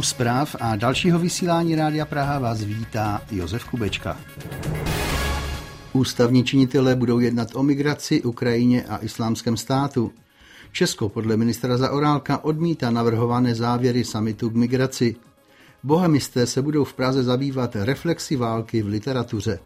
zpráv a dalšího vysílání Rádia Praha vás vítá Josef Kubečka. Ústavní činitelé budou jednat o migraci, Ukrajině a Islámském státu. Česko podle ministra Zaorálka odmítá navrhované závěry summitu k migraci. Bohemisté se budou v Praze zabývat reflexí války v literatuře.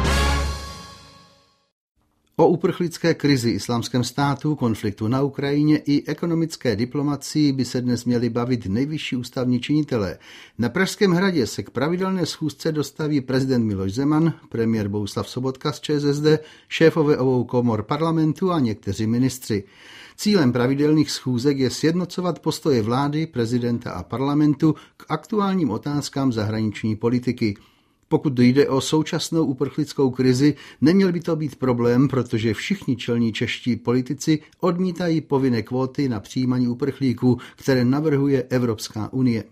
O uprchlické krizi, Islámském státu, konfliktu na Ukrajině i ekonomické diplomacii by se dnes měli bavit nejvyšší ústavní činitelé. Na Pražském hradě se k pravidelné schůzce dostaví prezident Miloš Zeman, premiér Bohuslav Sobotka z ČSSD, šéfové obou komor parlamentu a někteří ministři. Cílem pravidelných schůzek je sjednocovat postoje vlády, prezidenta a parlamentu k aktuálním otázkám zahraniční politiky. Pokud jde o současnou uprchlickou krizi, neměl by to být problém, protože všichni čelní čeští politici odmítají povinné kvóty na přijímání uprchlíků, které navrhuje Evropská unie.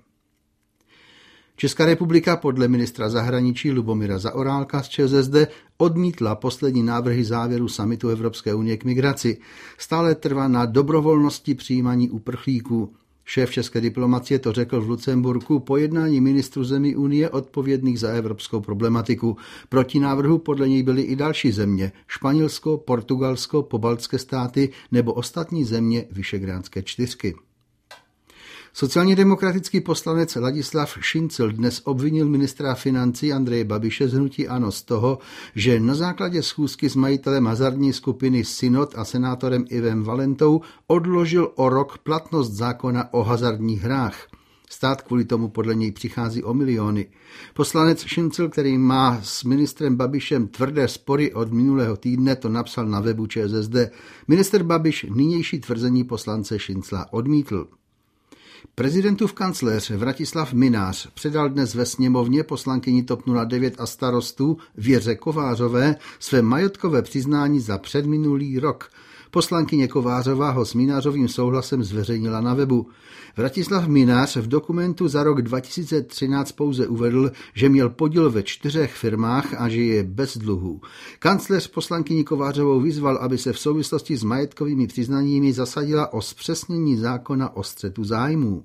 Česká republika podle ministra zahraničí Lubomíra Zaorálka z ČSSD odmítla poslední návrhy závěru summitu Evropské unie k migraci. Stále trvá na dobrovolnosti přijímání uprchlíků. Šéf české diplomacie to řekl v Lucemburku po jednání ministrů zemí Unie odpovědných za evropskou problematiku. Proti návrhu podle něj byly i další země, Španělsko, Portugalsko, pobaltské státy nebo ostatní země Visegrádské čtyřky. Sociálně demokratický poslanec Ladislav Šincl dnes obvinil ministra financí Andreje Babiše z hnutí ANO z toho, že na základě schůzky s majitelem hazardní skupiny Synod a senátorem Ivem Valentou odložil o rok platnost zákona o hazardních hrách. Stát kvůli tomu podle něj přichází o miliony. Poslanec Šincl, který má s ministrem Babišem tvrdé spory od minulého týdne, to napsal na webu ČSSD. Minister Babiš nynější tvrzení poslance Šincla odmítl. Prezidentův kancléř Vratislav Mynář předal dnes ve sněmovně poslankyni TOP 09 a Starostů Věře Kovářové své majetkové přiznání za předminulý rok. Poslankyně Kovářová ho s Mynářovým souhlasem zveřejnila na webu. Vratislav Mynář v dokumentu za rok 2013 pouze uvedl, že měl podíl ve 4 firmách a že je bez dluhů. Kancléř poslankyni Kovářovou vyzval, aby se v souvislosti s majetkovými přiznáními zasadila o zpřesnění zákona o střetu zájmů.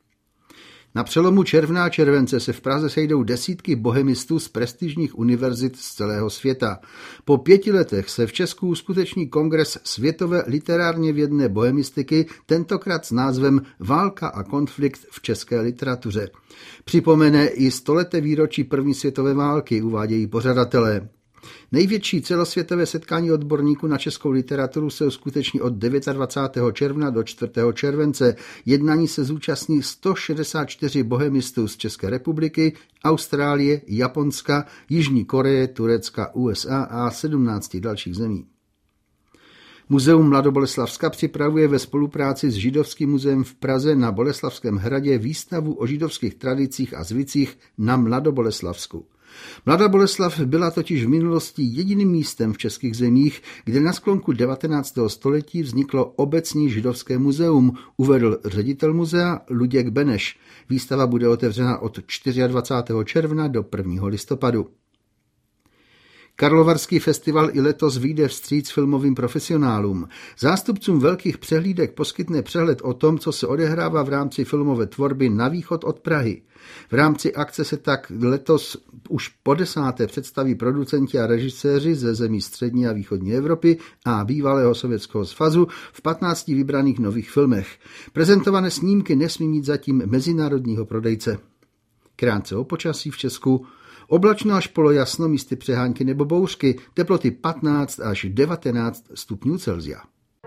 Na přelomu června a července se v Praze sejdou desítky bohemistů z prestižních univerzit z celého světa. Po 5 letech se v Česku uskuteční kongres světové literárně vědné bohemistiky, tentokrát s názvem Válka a konflikt v české literatuře. Připomene i 100leté výročí první světové války, uvádějí pořadatelé. Největší celosvětové setkání odborníků na českou literaturu se uskuteční od 29. června do 4. července. Jednání se zúčastní 164 bohemistů z České republiky, Austrálie, Japonska, Jižní Koreje, Turecka, USA a 17 dalších zemí. Muzeum Mladoboleslavska připravuje ve spolupráci s Židovským muzeem v Praze na Boleslavském hradě výstavu o židovských tradicích a zvicích na Mladoboleslavsku. Mladá Boleslav byla totiž v minulosti jediným místem v českých zemích, kde na sklonku 19. století vzniklo obecní židovské muzeum, uvedl ředitel muzea Luděk Beneš. Výstava bude otevřena od 24. června do 1. listopadu. Karlovarský festival i letos vyjde vstříc filmovým profesionálům. Zástupcům velkých přehlídek poskytne přehled o tom, co se odehrává v rámci filmové tvorby na východ od Prahy. V rámci akce se tak letos už po 10. představí producenti a režiséři ze zemí střední a východní Evropy a bývalého Sovětského svazu v 15 vybraných nových filmech. Prezentované snímky nesmí mít zatím mezinárodního prodejce. Krátce o počasí v Česku. Oblačno až polojasno, místy přehánky nebo bouřky, teploty 15 až 19 stupňů Celsia.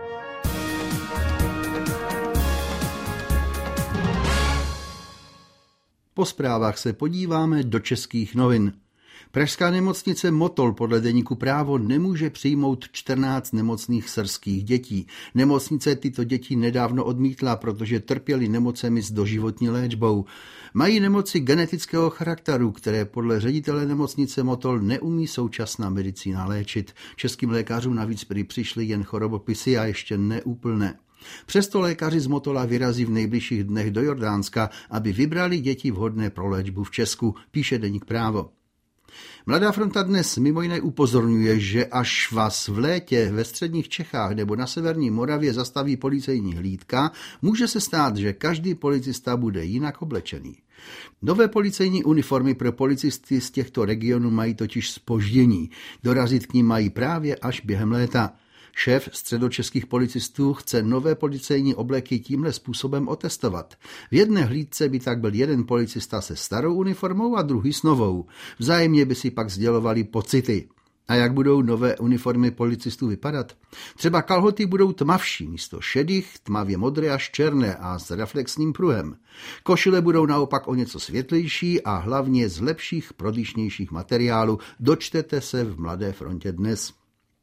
Po zprávách se podíváme do českých novin. Pražská nemocnice Motol podle deníku Právo nemůže přijmout 14 nemocných syrských dětí. Nemocnice tyto děti nedávno odmítla, protože trpěly nemocemi s doživotní léčbou. Mají nemoci genetického charakteru, které podle ředitele nemocnice Motol neumí současná medicína léčit. Českým lékařům navíc přišly jen chorobopisy a ještě neúplné. Přesto lékaři z Motola vyrazí v nejbližších dnech do Jordánska, aby vybrali děti vhodné pro léčbu v Česku, píše deník Právo. Mladá fronta dnes mimo jiné upozorňuje, že až vás v létě ve středních Čechách nebo na severní Moravě zastaví policejní hlídka, může se stát, že každý policista bude jinak oblečený. Nové policejní uniformy pro policisty z těchto regionů mají totiž zpoždění. Dorazit k nim mají právě až během léta. Šéf středočeských policistů chce nové policejní obleky tímhle způsobem otestovat. V jedné hlídce by tak byl jeden policista se starou uniformou a druhý s novou. Vzájemně by si pak sdělovali pocity. A jak budou nové uniformy policistů vypadat? Třeba kalhoty budou tmavší, místo šedých tmavě modré až černé a s reflexním pruhem. Košile budou naopak o něco světlejší a hlavně z lepších, prodyšnějších materiálů. Dočtete se v Mladé frontě dnes.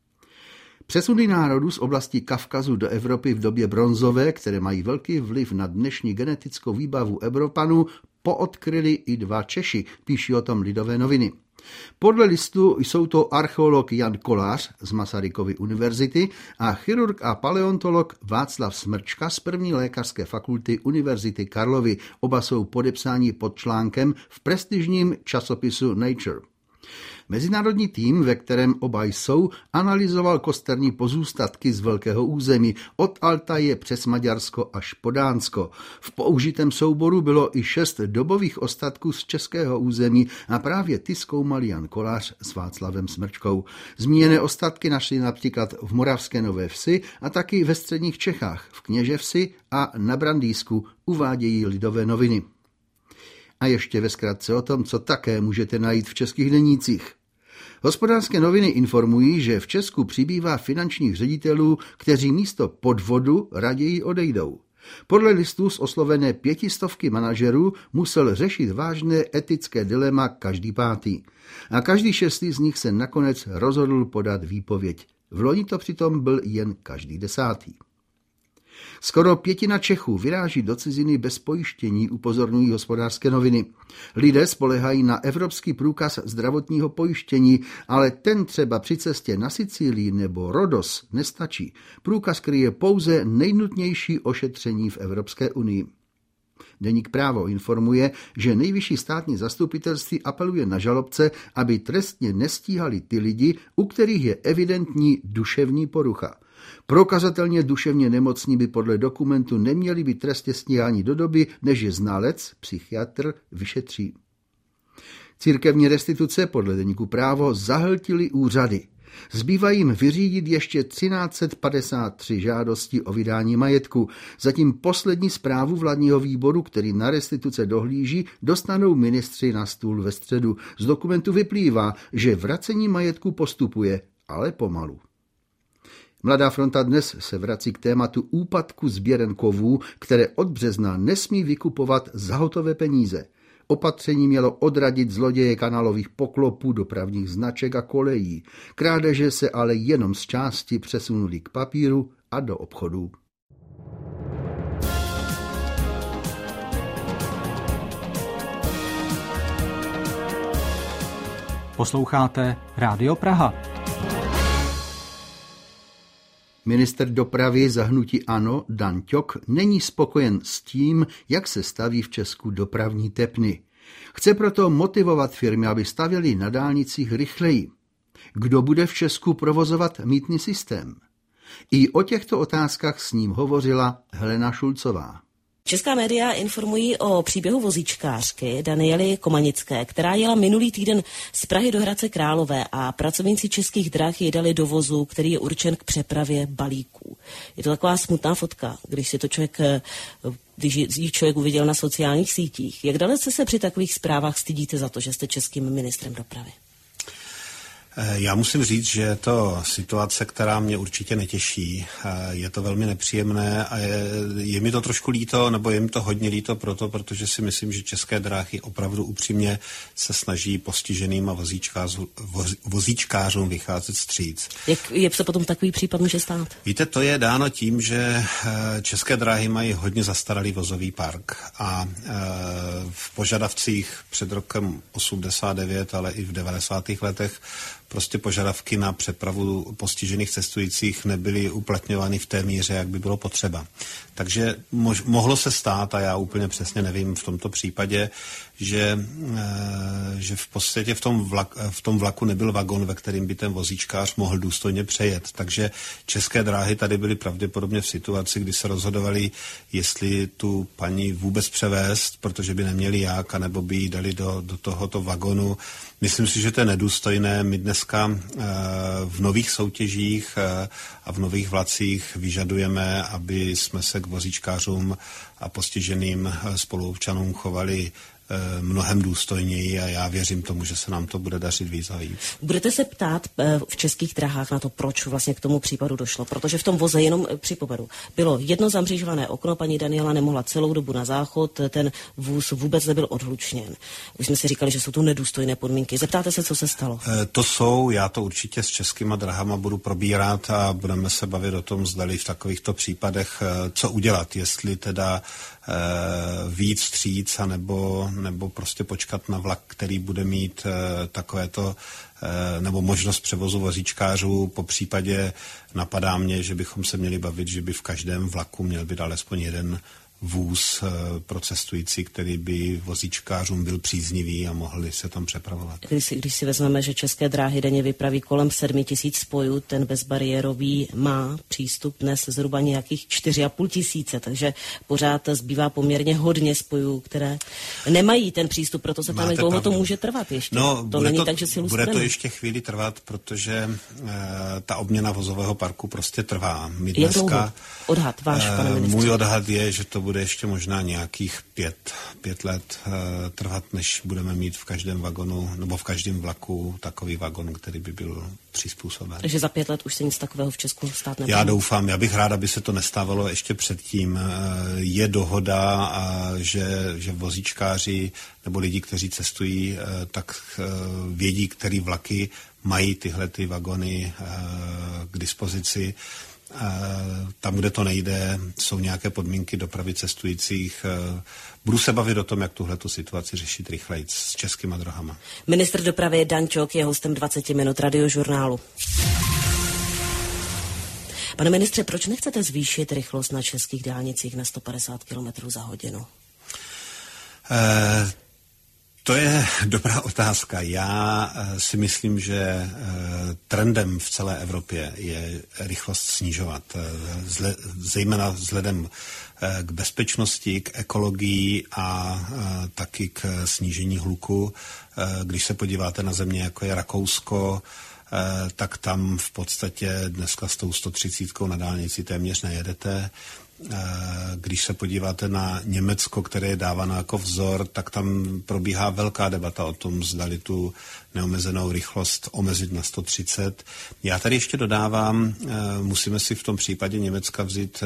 Přesuny národů z oblasti Kavkazu do Evropy v době bronzové, které mají velký vliv na dnešní genetickou výbavu Evropanů, poodkryli i dva Češi, píší o tom Lidové noviny. Podle listu jsou to archeolog Jan Kolář z Masarykovy univerzity a chirurg a paleontolog Václav Smrčka z první lékařské fakulty Univerzity Karlovy. Oba jsou podepsáni pod článkem v prestižním časopisu Nature. Mezinárodní tým, ve kterém oba jsou, analyzoval kosterní pozůstatky z velkého území, od Altaje přes Maďarsko až po Dánsko. V použitém souboru bylo i 6 dobových ostatků z českého území a právě ty zkoumal Jan Kolář s Václavem Smrčkou. Zmíněné ostatky našli například v Moravské Nové Vsi a taky ve středních Čechách, v Kněževsi a na Brandýsku, uvádějí Lidové noviny. A ještě ve zkratce o tom, co také můžete najít v českých denících. Hospodářské noviny informují, že v Česku přibývá finančních ředitelů, kteří místo podvodu raději odejdou. Podle listů z oslovené 500 manažerů musel řešit vážné etické dilema každý pátý. A každý 6. z nich se nakonec rozhodl podat výpověď. V loni to přitom byl jen každý 10. Skoro 1/5 Čechů vyráží do ciziny bez pojištění, upozorňují Hospodářské noviny. Lidé spoléhají na evropský průkaz zdravotního pojištění, ale ten třeba při cestě na Sicílii nebo Rodos nestačí. Průkaz kryje pouze nejnutnější ošetření v Evropské unii. Deník Právo informuje, že nejvyšší státní zastupitelství apeluje na žalobce, aby trestně nestíhali ty lidi, u kterých je evidentní duševní porucha. Prokazatelně duševně nemocní by podle dokumentu neměli být trestně stíháni do doby, než je znalec, psychiatr, vyšetří. Církevní restituce podle deníku Právo zahltily úřady. Zbývá jim vyřídit ještě 1353 žádostí o vydání majetku. Zatím poslední zprávu vládního výboru, který na restituce dohlíží, dostanou ministři na stůl ve středu. Z dokumentu vyplývá, že vracení majetku postupuje, ale pomalu. Mladá fronta dnes se vrací k tématu úpadku sběren kovů, které od března nesmí vykupovat za hotové peníze. Opatření mělo odradit zloděje kanálových poklopů, dopravních značek a kolejí. Krádeže se ale jenom z části přesunuli k papíru a do obchodů. Posloucháte Rádio Praha. Ministr dopravy za hnutí ANO Dan Ťok není spokojen s tím, jak se staví v Česku dopravní tepny. Chce proto motivovat firmy, aby stavěly na dálnicích rychleji. Kdo bude v Česku provozovat mýtný systém? I o těchto otázkách s ním hovořila Helena Šulcová. Česká média informují o příběhu vozíčkářky Daniely Komanické, která jela minulý týden z Prahy do Hradce Králové a pracovníci Českých drah ji dali do vozu, který je určen k přepravě balíků. Je to taková smutná fotka, když ji člověk uviděl na sociálních sítích. Jak dalece se při takových zprávách stydíte za to, že jste českým ministrem dopravy? Já musím říct, že je to situace, která mě určitě netěší. Je to velmi nepříjemné a je mi to trošku líto, nebo je mi to hodně líto protože si myslím, že České dráhy opravdu upřímně se snaží postiženým a vozíčkářům vycházet vstříc. Jak se potom takový případ může stát? Víte, to je dáno tím, že České dráhy mají hodně zastaralý vozový park a v požadavcích před rokem 89, ale i v 90. letech prostě požadavky na přepravu postižených cestujících nebyly uplatňovány v té míře, jak by bylo potřeba. Takže mohlo se stát, a já úplně přesně nevím v tomto případě, že v podstatě v tom vlaku nebyl vagon, ve kterým by ten vozíčkář mohl důstojně přejet. Takže České dráhy tady byly pravděpodobně v situaci, kdy se rozhodovali, jestli tu paní vůbec převést, protože by neměli jak, anebo by ji dali do tohoto vagonu. Myslím si, že to je nedůstojné. My dneska v nových soutěžích a v nových vlacích vyžadujeme, aby jsme se k vozíčkářům a postiženým spoluobčanům chovali mnohem důstojněji a já věřím tomu, že se nám to bude dařit víc a víc. Budete se ptát v Českých dráhách na to, proč vlastně k tomu případu došlo? Protože v tom voze, jenom připomenu, bylo jedno zamřížované okno, paní Daniela nemohla celou dobu na záchod, ten vůz vůbec nebyl odhlučněn. Už jsme si říkali, že jsou tu nedůstojné podmínky. Zeptáte se, co se stalo? Já to určitě s Českýma drahama budu probírat a budeme se bavit o tom, zdali v takovýchto případech, co udělat, jestli teda víc vstříc, nebo prostě počkat na vlak, který bude mít takovéto, nebo možnost převozu vozíčkářů. Po případě napadá mě, že bychom se měli bavit, že by v každém vlaku měl být alespoň jeden vůz pro cestující, který by vozíčkářům byl příznivý a mohli se tam přepravovat. Když si vezmeme, že České dráhy denně vypraví kolem 7 000 spojů, ten bezbariérový má přístup dnes zhruba nějakých 4 500, takže pořád zbývá poměrně hodně spojů, které nemají ten přístup, proto se tam dlouho to může trvat ještě. To není tak, že si bude to ještě chvíli trvat, protože ta obměna vozového parku prostě trvá. Jak dlouho? Odhad váš, pane ministře? Můj odhad je, že to bude ještě možná nějakých 5 let trvat, než budeme mít v každém vagonu nebo v každém vlaku takový vagon, který by byl přizpůsoben. Takže za 5 let už se nic takového v Česku stát nebude? Já doufám, já bych rád, aby se to nestávalo ještě předtím. Je dohoda, že vozíčkáři nebo lidi, kteří cestují, tak vědí, který vlaky mají tyhle ty vagony k dispozici. Tam, kde to nejde, jsou nějaké podmínky dopravy cestujících. Budu se bavit o tom, jak tuhletu situaci řešit rychleji s Českýma drahama. Ministr dopravy Dan Ťok je hostem 20 minut Radiožurnálu. Pane ministře, proč nechcete zvýšit rychlost na českých dálnicích na 150 km za hodinu? To je dobrá otázka. Já si myslím, že trendem v celé Evropě je rychlost snižovat, zejména vzhledem k bezpečnosti, k ekologii a taky k snížení hluku. Když se podíváte na země, jako je Rakousko, tak tam v podstatě dneska s tou 130 na dálnici téměř nejedete. Když se podíváte na Německo, které je dáváno jako vzor, tak tam probíhá velká debata o tom, zdali tu neomezenou rychlost omezit na 130. Já tady ještě dodávám, musíme si v tom případě Německa vzít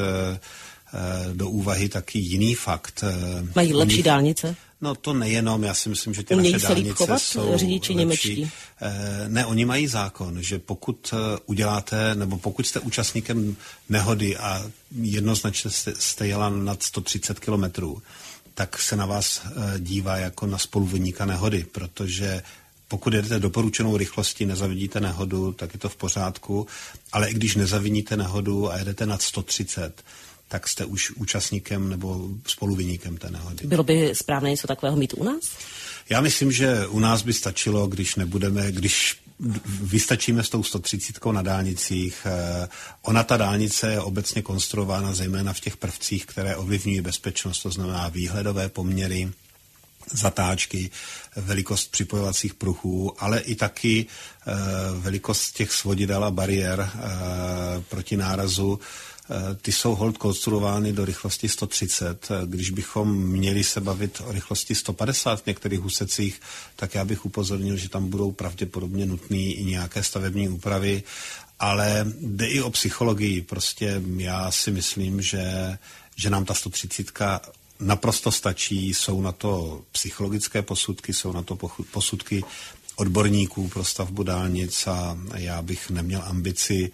do úvahy taky jiný fakt. Mají lepší dálnice? No to nejenom, já si myslím, že ty naše dálnice jsou řidiči němečtí. Ne, oni mají zákon, že pokud uděláte, nebo pokud jste účastníkem nehody a jednoznačně jste jela nad 130 kilometrů, tak se na vás dívá jako na spoluviníka nehody, protože pokud jedete doporučenou rychlostí, nezavidíte nehodu, tak je to v pořádku, ale i když nezaviníte nehodu a jedete nad 130, tak jste už účastníkem nebo spoluviníkem té nehody. Bylo by správné něco takového mít u nás? Já myslím, že u nás by stačilo, když vystačíme s tou 130 na dálnicích. Ona, ta dálnice, je obecně konstruována zejména v těch prvcích, které ovlivňují bezpečnost, to znamená výhledové poměry, zatáčky, velikost připojovacích pruhů, ale i taky velikost těch svodidel a bariér proti nárazu. Ty jsou holt konstruovány do rychlosti 130. Když bychom měli se bavit o rychlosti 150 v některých úsecích, tak já bych upozornil, že tam budou pravděpodobně nutné i nějaké stavební úpravy, ale jde i o psychologii. Prostě já si myslím, že nám ta 130 naprosto stačí. Jsou na to psychologické posudky, jsou na to posudky odborníků pro stavbu dálnic a já bych neměl ambici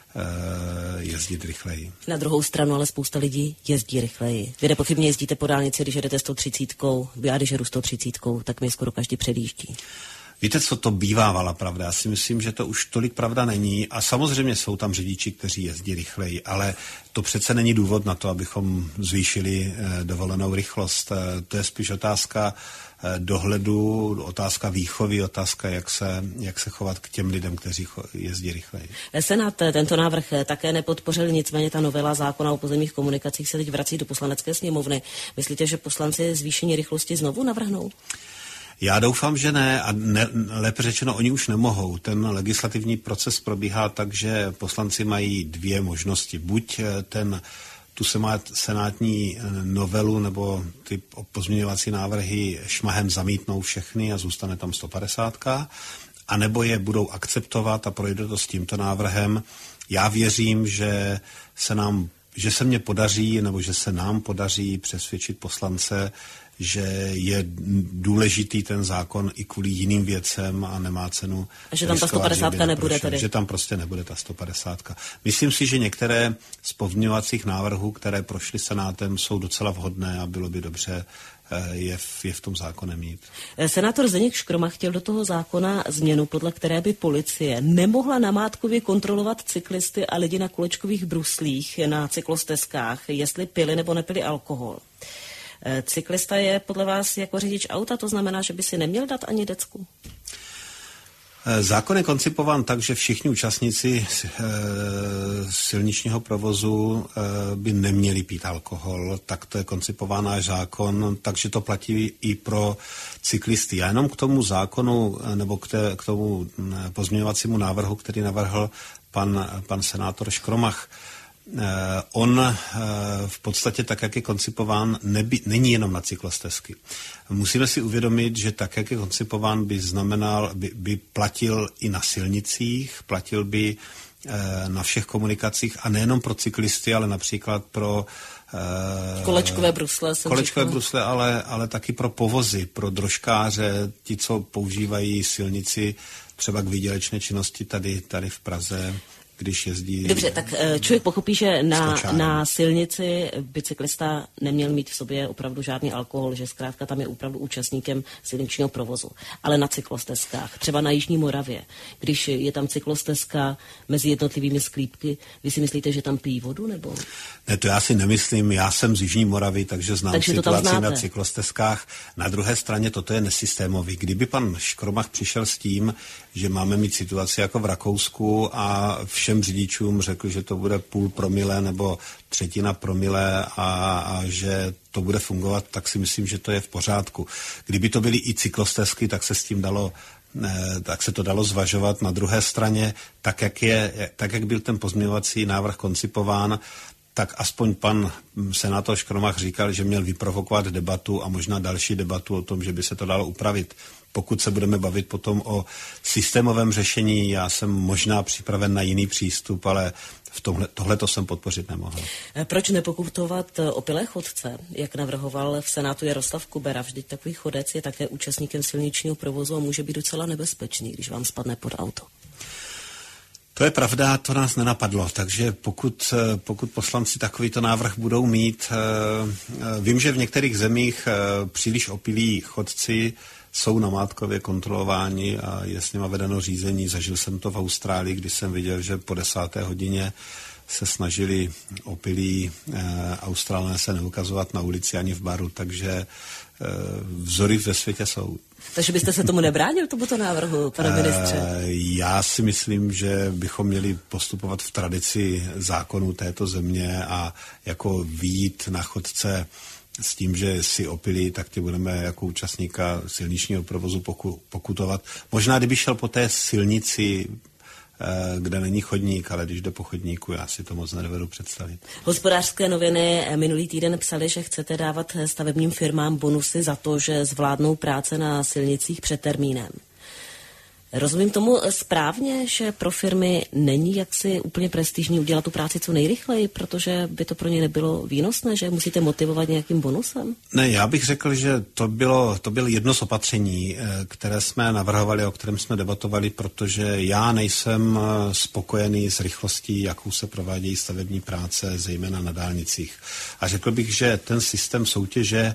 jezdit rychleji. Na druhou stranu ale spousta lidí jezdí rychleji. Vy nepochybně jezdíte po dálnici, když jedete 130, já když jedu 130, tak mi skoro každý předjíždí. Víte, co to bývávala pravda? Já si myslím, že to už tolik pravda není a samozřejmě jsou tam řidiči, kteří jezdí rychleji, ale to přece není důvod na to, abychom zvýšili dovolenou rychlost. To je spíš otázka dohledu, otázka výchovy, otázka, jak se chovat k těm lidem, kteří jezdí rychleji. Senát tento návrh také nepodpořil, nicméně ta novela zákona o pozemních komunikacích se teď vrací do Poslanecké sněmovny. Myslíte, že poslanci zvýšení rychlosti znovu navrhnou? Já doufám, že ne a lépe řečeno, oni už nemohou. Ten legislativní proces probíhá tak, že poslanci mají dvě možnosti. Buď tu senátní novelu nebo ty pozměňovací návrhy šmahem zamítnou všechny a zůstane tam 150, anebo je budou akceptovat a projde to s tímto návrhem. Já věřím, že se nám podaří přesvědčit poslance, že je důležitý ten zákon i kvůli jiným věcem a nemá cenu. A že tam ta 150 nebude tedy. Že tam prostě nebude ta 150. Myslím si, že některé z pozměňovacích návrhů, které prošly Senátem, jsou docela vhodné a bylo by dobře je v tom zákoně mít. Senátor Zdeněk Škroma chtěl do toho zákona změnu, podle které by policie nemohla namátkově kontrolovat cyklisty a lidi na kolečkových bruslích na cyklostezkách, jestli pili nebo nepili alkohol. Cyklista je podle vás jako řidič auta, to znamená, že by si neměl dát ani decku? Zákon je koncipován tak, že všichni účastníci silničního provozu by neměli pít alkohol, tak to je koncipován náš zákon, takže to platí i pro cyklisty. Já jenom k tomu zákonu nebo k tomu pozměňovacímu návrhu, který navrhl pan senátor Škromach, on v podstatě tak, jak je koncipován, není jenom na cyklostezky. Musíme si uvědomit, že tak, jak je koncipován, by platil i na silnicích, platil by na všech komunikacích a nejenom pro cyklisty, ale například pro kolečkové brusle, ale taky pro povozy, pro drožkáře, ti, co používají silnici třeba k výdělečné činnosti tady v Praze, když jezdí. Dobře, tak člověk pochopí, že na silnici by cyklista neměl mít v sobě opravdu žádný alkohol, že zkrátka tam je opravdu účastníkem silničního provozu. Ale na cyklostezkách, třeba na Jižní Moravě, když je tam cyklostezka mezi jednotlivými sklípky, vy si myslíte, že tam pijí vodu, nebo? Ne, to já si nemyslím, já jsem z Jižní Moravy, takže znám situaci na cyklostezkách. Na druhé straně toto je nesystémový. Kdyby pan Škromach přišel s tím, že máme mít situaci jako v Rakousku a všem řidičům řekl, že to bude 0,5 promile nebo 1/3 promile a že to bude fungovat, tak si myslím, že to je v pořádku. Kdyby to byly i cyklostezky, tak se to dalo zvažovat. Na druhé straně, tak jak byl ten pozměňovací návrh koncipován, tak aspoň pan senátor Škromach říkal, že měl vyprovokovat debatu a možná další debatu o tom, že by se to dalo upravit. Pokud se budeme bavit potom o systémovém řešení, já jsem možná připraven na jiný přístup, ale tohleto jsem podpořit nemohl. Proč nepokutovat opilé chodce, jak navrhoval v Senátu Jaroslav Kubera? Vždyť takový chodec je také účastníkem silničního provozu a může být docela nebezpečný, když vám spadne pod auto. To je pravda, to nás nenapadlo, takže pokud poslanci takovýto návrh budou mít, vím, že v některých zemích příliš opilí chodci jsou namátkově kontrolováni a je s nima vedeno řízení. Zažil jsem to v Austrálii, kdy jsem viděl, že po 10. hodině se snažili opilí Australané se neukazovat na ulici ani v baru, takže vzory ve světě jsou. Takže byste se tomu nebránil, tomuto návrhu, pane ministře? Já si myslím, že bychom měli postupovat v tradici zákonů této země a jako vyjít na chodce s tím, že si opilí, tak tě budeme jako účastníka silničního provozu pokutovat. Možná, kdyby šel po té silnici, kde není chodník, ale když jde po chodníku, já si to moc nedovedu představit. Hospodářské noviny minulý týden psali, že chcete dávat stavebním firmám bonusy za to, že zvládnou práce na silnicích před termínem. Rozumím tomu správně, že pro firmy není jaksi úplně prestižní udělat tu práci co nejrychleji, protože by to pro ně nebylo výnosné, že musíte motivovat nějakým bonusem? Ne, já bych řekl, že to bylo jedno z opatření, které jsme navrhovali, o kterém jsme debatovali, protože já nejsem spokojený s rychlostí, jakou se provádějí stavební práce, zejména na dálnicích. A řekl bych, že ten systém soutěže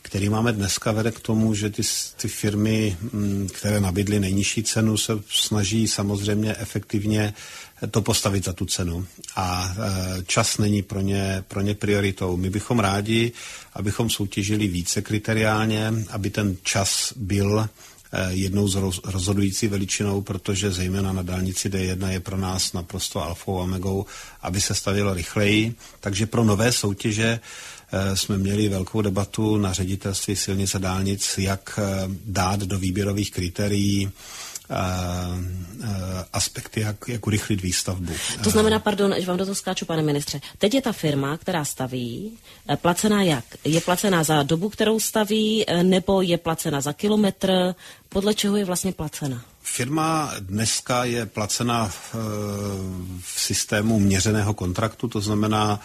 který máme dneska, vede k tomu, že ty firmy, které nabídly nejnižší cenu, se snaží samozřejmě efektivně to postavit za tu cenu. A čas není pro ně prioritou. My bychom rádi, abychom soutěžili více kriteriálně, aby ten čas byl jednou z rozhodující veličinou, protože zejména na dálnici D1 je pro nás naprosto alfou a omegou, aby se stavělo rychleji. Takže pro nové soutěže jsme měli velkou debatu na ředitelství silnic a dálnic, jak dát do výběrových kritérií aspekty, jak urychlit výstavbu. To znamená, pardon, že vám do toho skáču, pane ministře. Teď je ta firma, která staví, placená jak? Je placená za dobu, kterou staví, nebo je placena za kilometr? Podle čeho je vlastně placena? Firma dneska je placena v systému měřeného kontraktu, to znamená,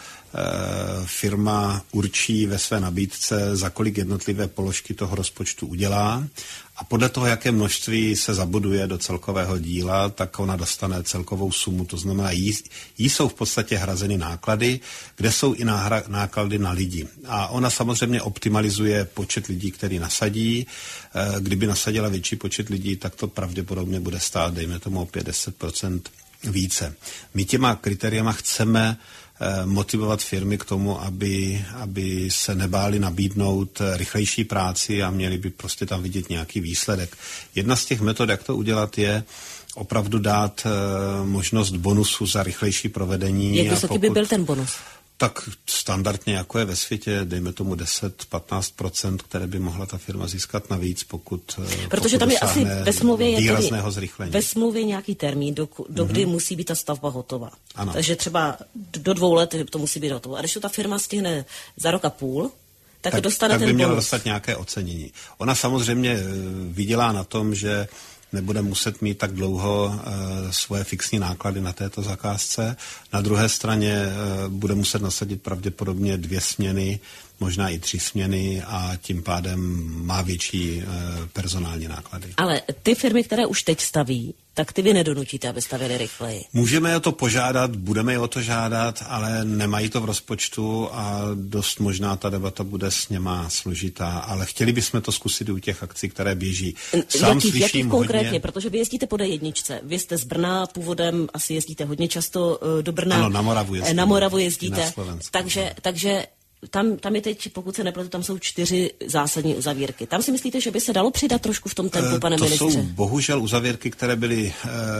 firma určí ve své nabídce, za kolik jednotlivé položky toho rozpočtu udělá a podle toho, jaké množství se zabuduje do celkového díla, tak ona dostane celkovou sumu, to znamená, jí jsou v podstatě hrazeny náklady, kde jsou i náklady na lidi. A ona samozřejmě optimalizuje počet lidí, který nasadí. Kdyby nasadila větší počet lidí, tak to pravděpodobně bude stát, dejme tomu o 5-10% více. My těma kritériama chceme motivovat firmy k tomu, aby se nebáli nabídnout rychlejší práci a měli by prostě tam vidět nějaký výsledek. Jedna z těch metod, jak to udělat, je opravdu dát možnost bonusu za rychlejší provedení. Jak vysoký by byl ten bonus? Tak standardně, jako je ve světě, dejme tomu 10-15%, které by mohla ta firma získat navíc, protože tam je asi ve smlouvě výrazného zrychlení. Ve smlouvě nějaký termín, do kdy musí být ta stavba hotová. Ano. Takže třeba do 2 let to musí být hotovo. A když to ta firma stihne za rok a půl, tak dostane ten bonus. Tak by měla dostat nějaké ocenění. Ona samozřejmě vydělá na tom, že nebude muset mít tak dlouho svoje fixní náklady na této zakázce. Na druhé straně bude muset nasadit pravděpodobně 2 směny, možná i 3 směny a tím pádem má větší personální náklady. Ale ty firmy, které už teď staví, tak ty vy nedonutíte, aby stavěli rychleji. Můžeme je o to požádat, budeme je o to žádat, ale nemají to v rozpočtu a dost možná ta debata bude s něma složitá, ale chtěli bychom to zkusit u těch akcí, které běží. Jakých konkrétně? Protože vy jezdíte po D1, vy jste z Brna původem, asi jezdíte hodně často do Brna. Ano, na Moravu jezdíte. Na Moravu jezdíte, takže tam je teď, pokud se nepletu, tam jsou 4 zásadní uzavírky. Tam si myslíte, že by se dalo přidat trošku v tom tempu, pane ministře? To jsou bohužel uzavírky, které byly,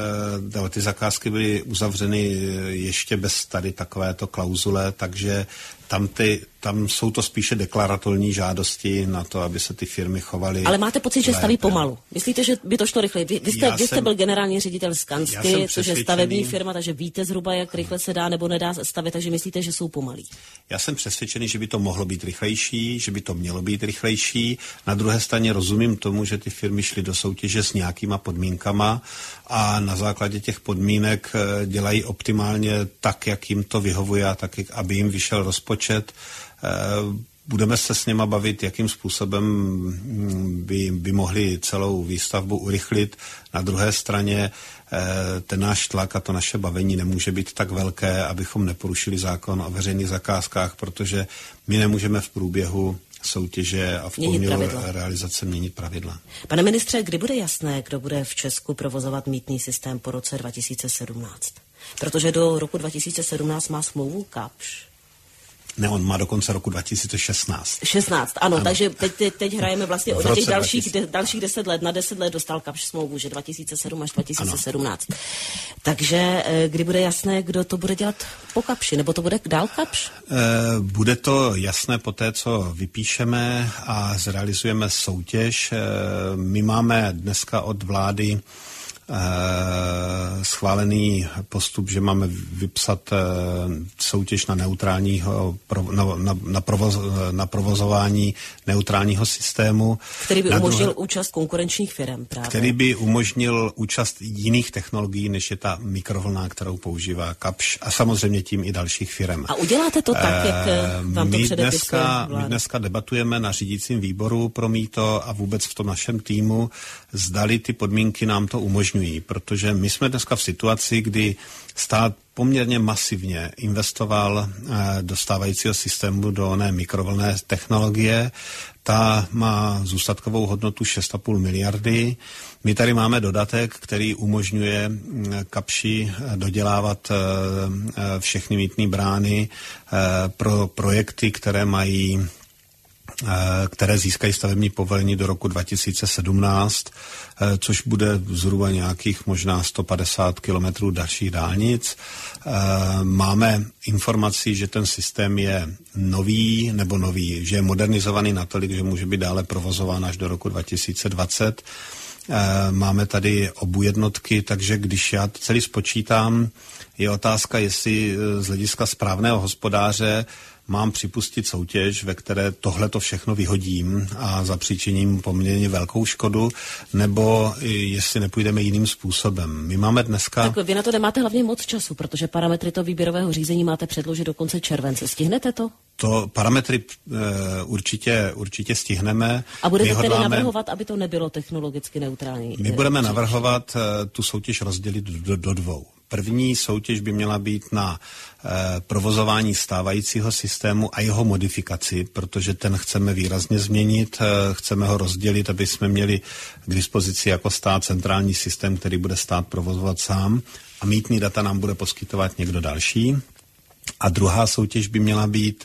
ty zakázky byly uzavřeny ještě bez tady takovéto klauzule, takže tam jsou to spíše deklaratorní žádosti na to, aby se ty firmy chovaly. Ale máte pocit, že staví pomalu? Myslíte, že by to šlo rychleji? Vy jste byl generální ředitel Skansky, což je stavební firma, takže víte zhruba, jak rychle se dá nebo nedá stavět, takže myslíte, že jsou pomalí? Já jsem přesvědčený, že by to mohlo být rychlejší, že by to mělo být rychlejší. Na druhé straně rozumím tomu, že ty firmy šly do soutěže s nějakýma podmínkama a na základě těch podmínek dělají optimálně tak, jak jim to vyhovuje a tak, aby jim vyšel rozpočet. Budeme se s něma bavit, jakým způsobem by mohli celou výstavbu urychlit. Na druhé straně ten náš tlak a to naše bavení nemůže být tak velké, abychom neporušili zákon o veřejných zakázkách, protože my nemůžeme v průběhu soutěže a v průběhu realizace měnit pravidla. Pane ministře, kdy bude jasné, kdo bude v Česku provozovat mýtný systém po roce 2017? Protože do roku 2017 má smlouvu Kapsch. Ne, on má do konce roku 2016. 16, ano. Takže teď hrajeme vlastně o těch dalších 10 let. Na 10 let dostal Kapsch smlouvu, že 2007 až 2017. Ano. Takže kdy bude jasné, kdo to bude dělat po Kapschi? Nebo to bude dál Kapsch? Bude to jasné po té, co vypíšeme a zrealizujeme soutěž. My máme dneska od vlády schválený postup, že máme vypsat soutěž na na provozování neutrálního systému. Který by umožnil účast konkurenčních firm právě. Který by umožnil účast jiných technologií, než je ta mikrovlna, kterou používá Kapsch a samozřejmě tím i dalších firm. A uděláte to tak, jak vám to předepisuje vláda? My dneska debatujeme na řídícím výboru pro mýto a vůbec v tom našem týmu, zdali ty podmínky nám to umožňují, protože my jsme dneska v situaci, kdy stát poměrně masivně investoval do stávajícího systému, do oné mikrovlnné technologie. Ta má zůstatkovou hodnotu 6,5 miliardy. My tady máme dodatek, který umožňuje Kapschi dodělávat všechny mýtné brány pro projekty, které získají stavební povolení do roku 2017, což bude zhruba nějakých možná 150 kilometrů dalších dálnic. Máme informaci, že ten systém je nový, že je modernizovaný natolik, že může být dále provozován až do roku 2020. Máme tady obu jednotky, takže když já to celý spočítám, je otázka, jestli z hlediska správného hospodáře mám připustit soutěž, ve které tohleto všechno vyhodím a zapříčiním poměrně velkou škodu, nebo jestli nepůjdeme jiným způsobem. My máme dneska... Tak vy na to nemáte hlavně moc času, protože parametry toho výběrového řízení máte předložit do konce července. Stihnete to? To parametry určite stihneme. A budete tedy navrhovat, aby to nebylo technologicky neutrální? My budeme navrhovat tu soutěž rozdělit do dvou. První soutěž by měla být na provozování stávajícího systému a jeho modifikaci, protože ten chceme výrazně změnit, chceme ho rozdělit, aby jsme měli k dispozici jako stát centrální systém, který bude stát provozovat sám a mýtný data nám bude poskytovat někdo další. A druhá soutěž by měla být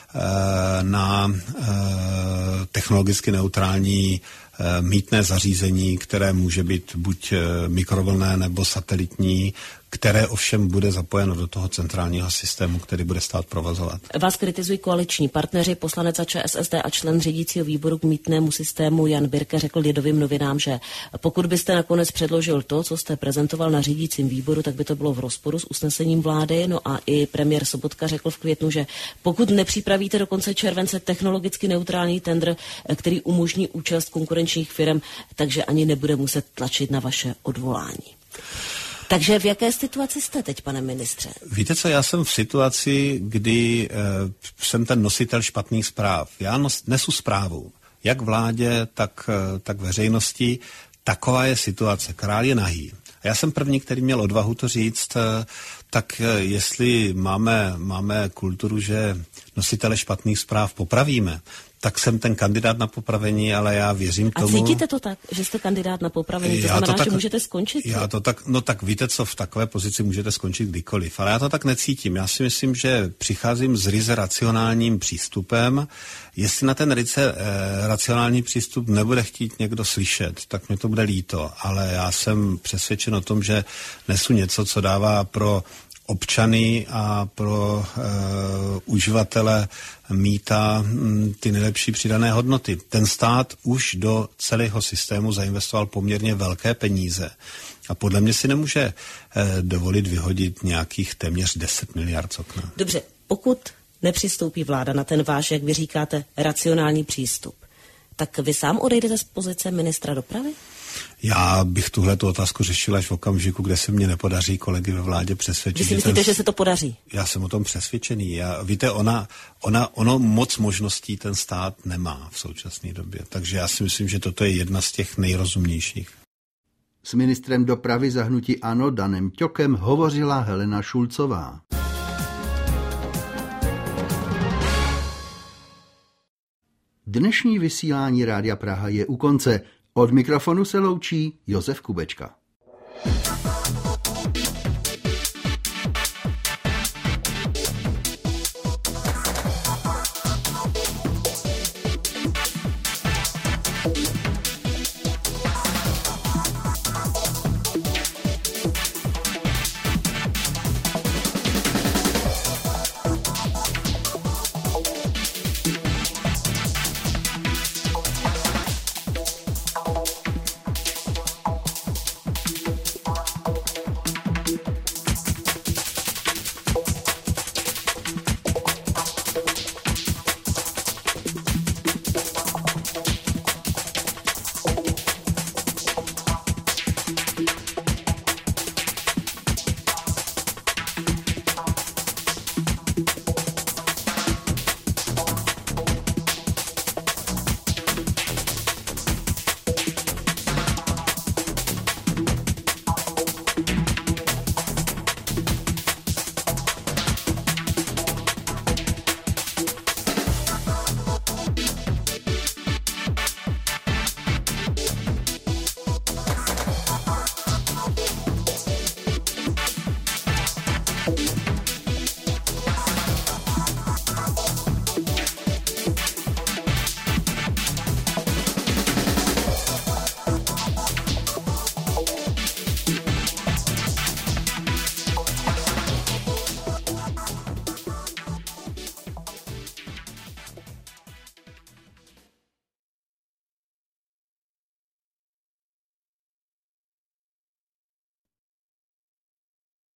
na technologicky neutrální mýtné zařízení, které může být buď mikrovlnné nebo satelitní, které ovšem bude zapojeno do toho centrálního systému, který bude stát provozovat. Vás kritizují koaliční partneři, poslanec za ČSSD a člen řídícího výboru k mýtnému systému Jan Birke řekl Lidovým novinám, že pokud byste nakonec předložil to, co jste prezentoval na řídícím výboru, tak by to bylo v rozporu s usnesením vlády. No a i premiér Sobotka řekl v květnu, že pokud nepřipravíte do konce července technologicky neutrální tendr, který umožní účast konkurenčních firm, takže ani nebude muset tlačit na vaše odvolání. Takže v jaké situaci jste teď, pane ministře? Víte co, já jsem v situaci, kdy jsem ten nositel špatných zpráv. Já nesu zprávu, jak vládě, tak veřejnosti. Taková je situace. Král je nahý. A já jsem první, který měl odvahu to říct, tak jestli máme kulturu, že nositele špatných zpráv popravíme, tak jsem ten kandidát na popravení, ale já věřím tomu... A cítíte to tak, že jste kandidát na popravení? To znamená, že můžete skončit? Tak víte co, v takové pozici můžete skončit kdykoliv, ale já to tak necítím. Já si myslím, že přicházím s ryze racionálním přístupem. Jestli na ten ryze racionální přístup nebude chtít někdo slyšet, tak mi to bude líto, ale já jsem přesvědčen o tom, že nesu něco, co dává pro občany a pro uživatele mýta ty nejlepší přidané hodnoty. Ten stát už do celého systému zainvestoval poměrně velké peníze a podle mě si nemůže dovolit vyhodit nějakých téměř 10 miliard z okna. Dobře, pokud nepřistoupí vláda na ten váš, jak vy říkáte, racionální přístup, tak vy sám odejdete z pozice ministra dopravy? Já bych tuhletu otázku řešil až v okamžiku, kde se mně nepodaří kolegy ve vládě přesvědčit. Vy si myslíte, že se to podaří? Já jsem o tom přesvědčený. Víte, ono moc možností ten stát nemá v současné době. Takže já si myslím, že toto je jedna z těch nejrozumnějších. S ministrem dopravy za hnutí ANO Danem Ťokem hovořila Helena Šulcová. Dnešní vysílání Rádia Praha je u konce. Od mikrofonu se loučí Josef Kubečka.